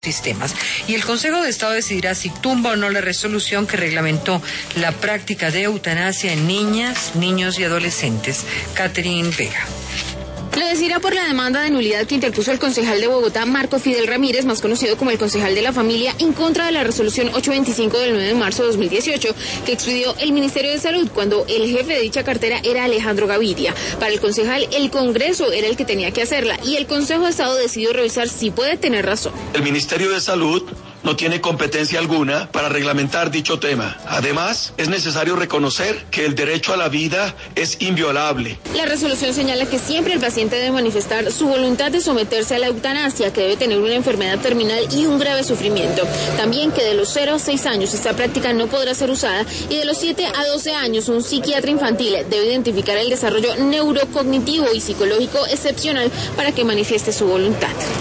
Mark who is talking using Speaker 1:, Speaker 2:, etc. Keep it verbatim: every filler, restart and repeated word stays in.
Speaker 1: sistemas. Y el Consejo de Estado decidirá si tumba o no la resolución que reglamentó la práctica de eutanasia en niñas, niños y adolescentes. Catherine Vega.
Speaker 2: Lo decidirá por la demanda de nulidad que interpuso el concejal de Bogotá, Marco Fidel Ramírez, más conocido como el concejal de la familia, en contra de la resolución ochocientos veinticinco del nueve de marzo de dos mil dieciocho, que expidió el Ministerio de Salud cuando el jefe de dicha cartera era Alejandro Gaviria. Para el concejal, el Congreso era el que tenía que hacerla y el Consejo de Estado decidió revisar si puede tener razón.
Speaker 3: El Ministerio de Salud no tiene competencia alguna para reglamentar dicho tema. Además, es necesario reconocer que el derecho a la vida es inviolable.
Speaker 2: La resolución señala que siempre el paciente debe manifestar su voluntad de someterse a la eutanasia, que debe tener una enfermedad terminal y un grave sufrimiento. También que de los cero a seis años esta práctica no podrá ser usada y de los siete a doce años un psiquiatra infantil debe identificar el desarrollo neurocognitivo y psicológico excepcional para que manifieste su voluntad.